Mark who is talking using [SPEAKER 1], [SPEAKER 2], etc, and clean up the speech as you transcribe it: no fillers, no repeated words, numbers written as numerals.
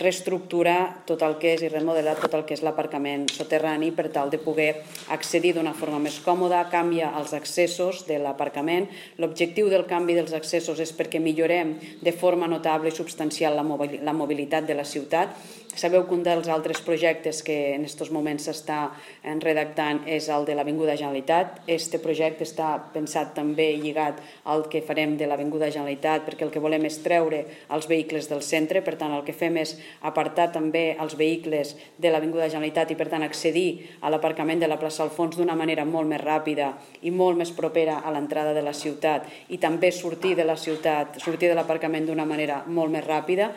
[SPEAKER 1] reestructurar tot el que és i remodelar tot el que és l'aparcament soterrani per tal de poder accedir d'una forma més còmoda, canvia els accessos de l'aparcament. L'objectiu del canvi dels accessos és perquè millorem de forma notable i substancial la mobilitat de la ciutat. Sabeu que un dels altres projectes que en aquests moments s'està redactant és el de l'Avinguda Generalitat. Este projecte està pensat també lligat al que farem de l'Avinguda Generalitat, perquè el que volem és treure els vehicles del centre, per tant el que fem és apartar també els vehicles de l'Avinguda Generalitat i per tant accedir a l'aparcament de la plaça Alfons d'una manera molt més ràpida i molt més propera a l'entrada de la ciutat i també sortir de la ciutat, sortir de l'aparcament d'una manera molt més ràpida.